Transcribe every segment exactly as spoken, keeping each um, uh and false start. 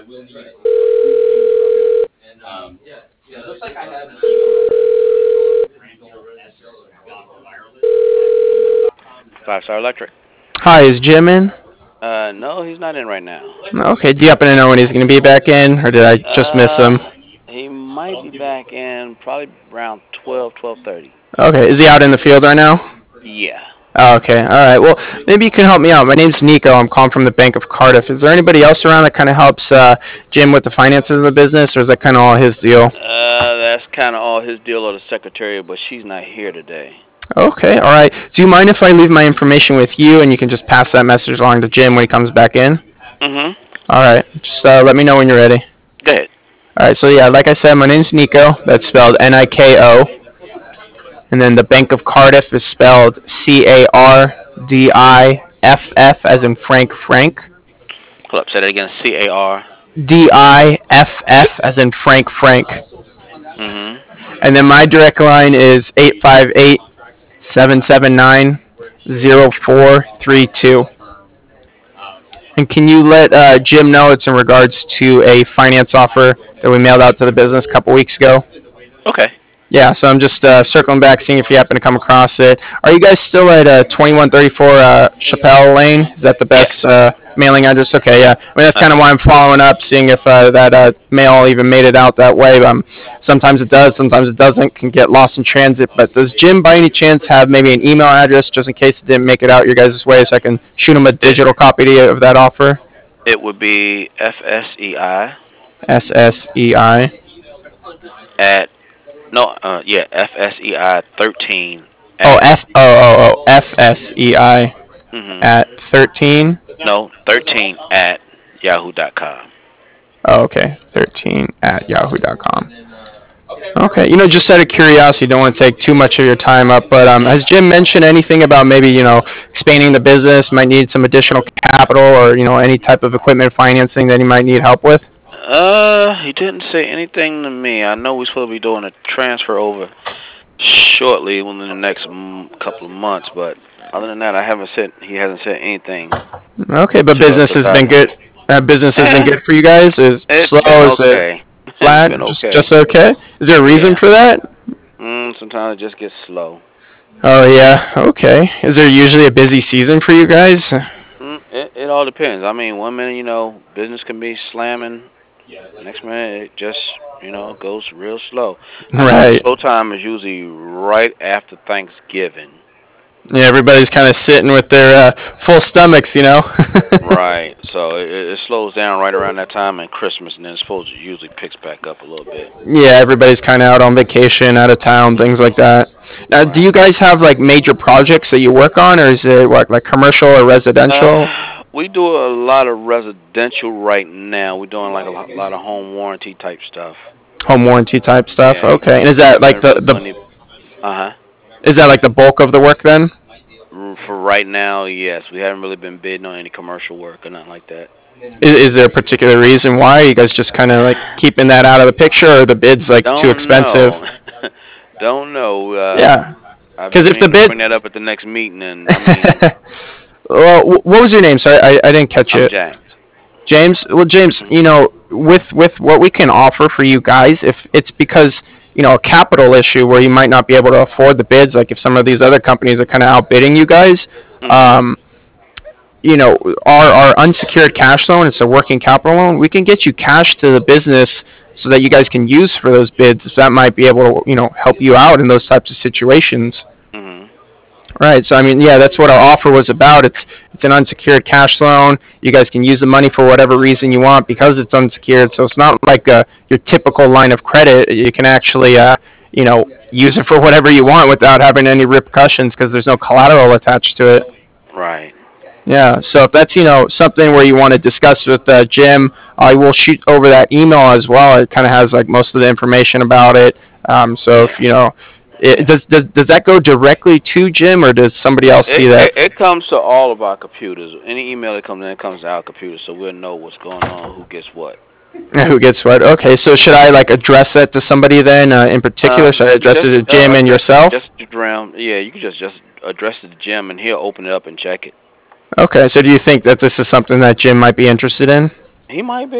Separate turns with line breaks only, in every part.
Five Star Electric.
Hi, is Jim in?
Uh, no, he's not in right now.
Okay, do you happen to know when he's going to be back in, or did I just miss
Uh,
him?
he might be back in probably around twelve, twelve thirty.
Okay, is he out in the field right now?
Yeah.
Oh, okay, all right. Well, maybe you can help me out. My name's Nico. I'm calling from the Bank of Cardiff. Is there anybody else around that kind of helps uh, Jim with the finances of the business, or is that kind of all his deal?
Uh, that's kind of all his deal or the secretary, but she's not here today.
Okay, all right. Do you mind if I leave my information with you and you can just pass that message along to Jim when he comes back in?
Mm-hmm.
All right, just uh, let me know when you're ready.
Go ahead.
All right, so yeah, like I said, my name's Nico. That's spelled N I K O. And then the Bank of Cardiff is spelled C A R D I F F as in Frank Frank.
Hold up. Say that again. C A R.
D I F F as in Frank Frank.
Mm-hmm.
And then my direct line is eight five eight, seven seven nine, zero four three two. And can you let uh, Jim know it's in regards to a finance offer that we mailed out to the business a couple weeks ago?
Okay.
Yeah, so I'm just uh, circling back, seeing if you happen to come across it. Are you guys still at uh, twenty-one thirty-four uh, Chappelle Lane? Is that the
Yes.
best uh, mailing address? Okay, yeah. I mean, that's kind of
Uh-huh.
why I'm following up, seeing if uh, that uh, mail even made it out that way. Um, sometimes it does, sometimes it doesn't, can get lost in transit. But does Jim, by any chance, have maybe an email address just in case it didn't make it out your guys' way, so I can shoot him a
It
digital copy of that offer?
it would be F S E I
S S E I.
at no uh yeah F S E I thirteen
Oh,
at
F oh oh oh F S E I
mm-hmm
at thirteen.
no thirteen at yahoo dot com.
Oh, okay. thirteen at yahoo dot com. Okay. You know, just out of curiosity, don't want to take too much of your time up, but um, has Jim mentioned anything about maybe, you know, expanding the business, might need some additional capital or, you know, any type of equipment financing that he might need help with?
Uh, he didn't say anything to me. I know we're supposed to be doing a transfer over shortly within the next mm, couple of months, but other than that, I haven't said he hasn't said anything
Okay, but
to us
business has been
about.
good. Uh, business has been
Eh,
good for you guys? Is it
it's
slow?
been
Is it
okay. It's
flat?
been
Just,
okay.
just okay? Is there a reason
Yeah.
for that?
Mm, sometimes it just gets slow.
Oh, yeah. Okay. Is there usually a busy season for you guys?
Mm, it it all depends. I mean, one minute you know business can be slamming, next minute it just you know goes real slow. I know the
Right.
slow time is usually right after Thanksgiving.
Yeah, everybody's kind of sitting with their uh, full stomachs, you know.
Right. So it, it slows down right around that time and Christmas, and then it's supposed to usually picks back up a little bit.
Yeah, everybody's kind of out on vacation, out of town, things like that. Now, do you
Right.
guys have like major projects that you work on, or is it what, like commercial or residential?
Uh, we do a lot of residential right now. We're doing like a lot, lot of home warranty type stuff.
Home warranty type stuff.
Yeah,
Okay, and is
we
that like
haven't
the
really
the
done any. Uh huh.
is that like the bulk of the work then?
For right now, yes, we haven't really been bidding on any commercial work or nothing like that.
Is, is there a particular reason why? Are you guys just kind of like keeping that out of the picture, or the bids like too
Don't know.
expensive?
Don't know. Uh,
Yeah,
I've
because
been
if the
meaning to
bid.
bring that up at the next meeting, and I mean,
Well, wh- what was your name? Sorry, I, I didn't catch
I'm
it.
James.
James, well, James,
Hmm.
you know, with with what we can offer for you guys, if it's because you know a capital issue where you might not be able to afford the bids, like if some of these other companies are kind of outbidding you guys,
Hmm.
um, you know, our our unsecured cash loan, it's a working capital loan. We can get you cash to the business so that you guys can use for those bids. If that might be able to, you know, help you out in those types of situations.
Hmm.
Right. So I mean, yeah, that's what our offer was about. It's it's an unsecured cash loan. You guys can use the money for whatever reason you want because it's unsecured. So it's not like uh your typical line of credit. You can actually, uh, you know, use it for whatever you want without having any repercussions because there's no collateral attached to it.
Right.
Yeah. So if that's you know something where you want to discuss with uh, Jim, I will shoot over that email as well. It kind of has like most of the information about it. Um, so if
Yeah.
you know, it, does does does that go directly to Jim or does somebody else
It,
see that?
it it comes to all of our computers. Any email that comes in, it comes to our computer, so we'll know what's going on, who gets what.
Who gets what? Okay, so should I like address that to somebody then uh, in particular?
Um,
Should I address
just
it to
uh,
Jim and
address it
yourself?
just to Drown. Yeah, you can just just address it to Jim, and he'll open it up and check it.
Okay, so do you think that this is something that Jim might be interested in?
He might be.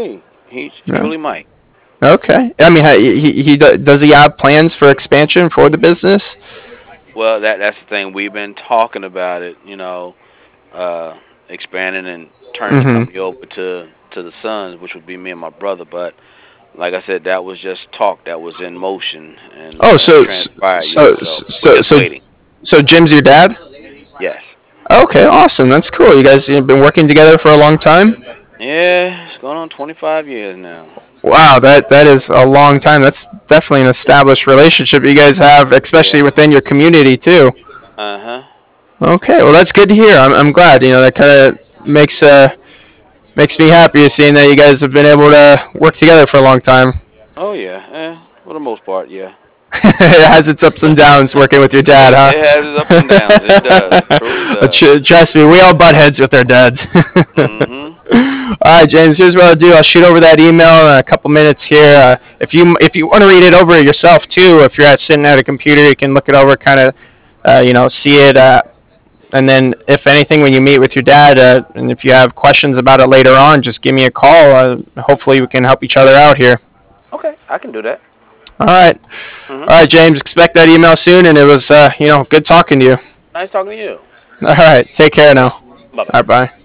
He
Yeah.
truly might.
Okay. I mean, ha- he he do- does he have plans for expansion for the business?
Well, that that's the thing. We've been talking about it. You know, uh, expanding and turning the
Mm-hmm.
company over to to the sons, which would be me and my brother. But like I said, that was just talk that was in motion and
Oh,
hasn't
so
transpired yet.
so
So we're
so
just
so
waiting.
so Jim's your dad?
Yes.
Okay, awesome. That's cool. You guys have been working together for a long time.
Yeah, it's going on twenty-five years now.
Wow, that that is a long time. That's definitely an established relationship you guys have, especially
Yeah.
within your community too.
Uh huh.
Okay, well that's good to hear. I'm I'm glad. You know that kind of makes uh makes me happy seeing that you guys have been able to work together for a long time.
Oh yeah. Eh, for the most part, yeah.
It has its ups and downs working with your dad,
It,
huh?
it has its ups and downs. It does. It truly does.
Tr- Trust me, we all butt heads with our dads.
Mhm.
All right, James. Here's what I'll do. I'll shoot over that email in a couple minutes here. Uh, if you if you want to read it over yourself too, if you're at sitting at a computer, you can look it over, kind of, uh, you know, see it. Uh, and then, if anything, when you meet with your dad, uh, and if you have questions about it later on, just give me a call. Uh, hopefully, we can help each other out here.
Okay, I can do that.
All right.
Mhm.
All right, James. Expect that email soon. And it was, uh, you know, good talking to you.
Nice talking to you.
All right. Take care now.
Bye
All
bye.
right. Bye.